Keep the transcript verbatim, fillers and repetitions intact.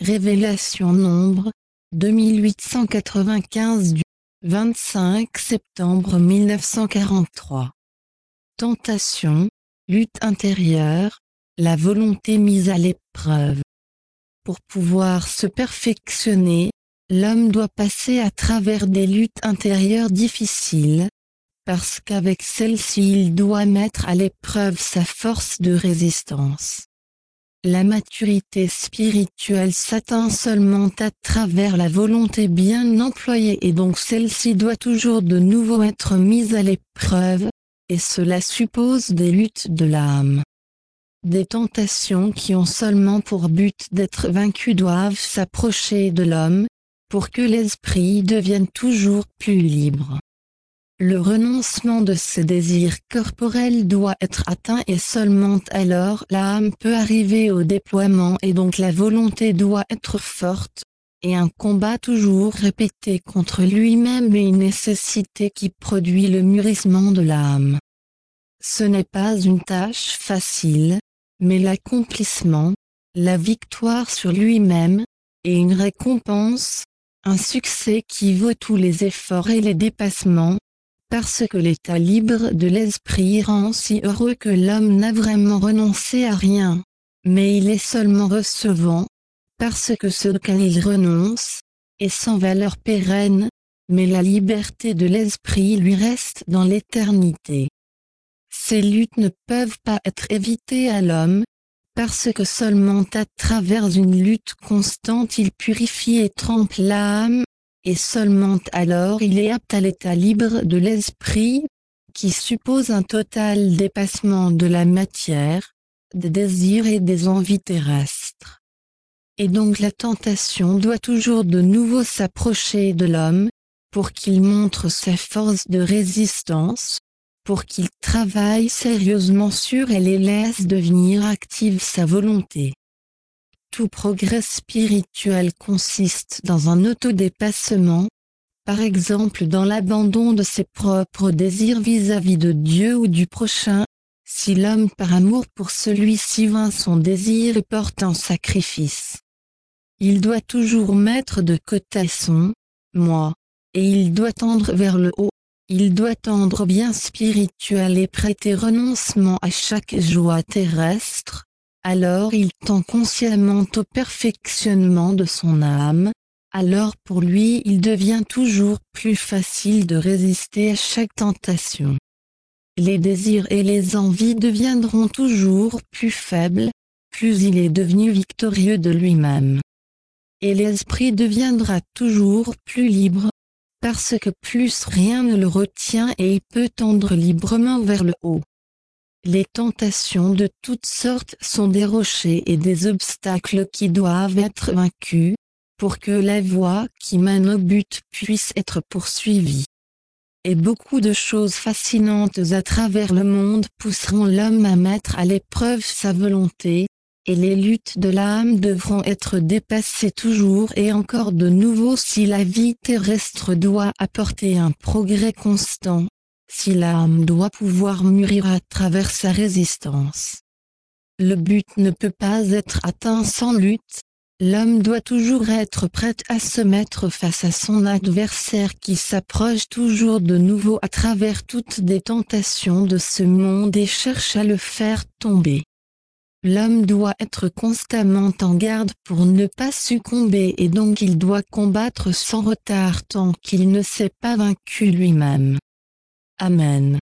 Révélation Nombre, deux mille huit cent quatre-vingt-quinze du vingt-cinq septembre mille neuf cent quarante-trois. Tentation, lutte intérieure, la volonté mise à l'épreuve. Pour pouvoir se perfectionner, l'homme doit passer à travers des luttes intérieures difficiles, parce qu'avec celles-ci il doit mettre à l'épreuve sa force de résistance. La maturité spirituelle s'atteint seulement à travers la volonté bien employée et donc celle-ci doit toujours de nouveau être mise à l'épreuve, et cela suppose des luttes de l'âme. Des tentations qui ont seulement pour but d'être vaincues doivent s'approcher de l'homme, pour que l'esprit devienne toujours plus libre. Le renoncement de ces désirs corporels doit être atteint et seulement alors l'âme peut arriver au déploiement et donc la volonté doit être forte, et un combat toujours répété contre lui-même est une nécessité qui produit le mûrissement de l'âme. Ce n'est pas une tâche facile, mais l'accomplissement, la victoire sur lui-même, et une récompense, un succès qui vaut tous les efforts et les dépassements, parce que l'état libre de l'esprit rend si heureux que l'homme n'a vraiment renoncé à rien, mais il est seulement recevant, parce que ce auquel il renonce, est sans valeur pérenne, mais la liberté de l'esprit lui reste dans l'éternité. Ces luttes ne peuvent pas être évitées à l'homme, parce que seulement à travers une lutte constante il purifie et trempe l'âme, et seulement alors il est apte à l'état libre de l'esprit, qui suppose un total dépassement de la matière, des désirs et des envies terrestres. Et donc la tentation doit toujours de nouveau s'approcher de l'homme, pour qu'il montre sa force de résistance, pour qu'il travaille sérieusement sur elle et laisse devenir active sa volonté. Tout progrès spirituel consiste dans un autodépassement, par exemple dans l'abandon de ses propres désirs vis-à-vis de Dieu ou du prochain, si l'homme par amour pour celui-ci vainc son désir et porte un sacrifice. Il doit toujours mettre de côté son « moi », et il doit tendre vers le haut, il doit tendre bien spirituel et prêter renoncement à chaque joie terrestre. Alors il tend consciemment au perfectionnement de son âme, alors pour lui il devient toujours plus facile de résister à chaque tentation. Les désirs et les envies deviendront toujours plus faibles, plus il est devenu victorieux de lui-même. Et l'esprit deviendra toujours plus libre, parce que plus rien ne le retient et il peut tendre librement vers le haut. Les tentations de toutes sortes sont des rochers et des obstacles qui doivent être vaincus, pour que la voie qui mène au but puisse être poursuivie. Et beaucoup de choses fascinantes à travers le monde pousseront l'homme à mettre à l'épreuve sa volonté, et les luttes de l'âme devront être dépassées toujours et encore de nouveau si la vie terrestre doit apporter un progrès constant. Si l'âme doit pouvoir mûrir à travers sa résistance. Le but ne peut pas être atteint sans lutte, l'homme doit toujours être prêt à se mettre face à son adversaire qui s'approche toujours de nouveau à travers toutes des tentations de ce monde et cherche à le faire tomber. L'homme doit être constamment en garde pour ne pas succomber et donc il doit combattre sans retard tant qu'il ne s'est pas vaincu lui-même. Amen.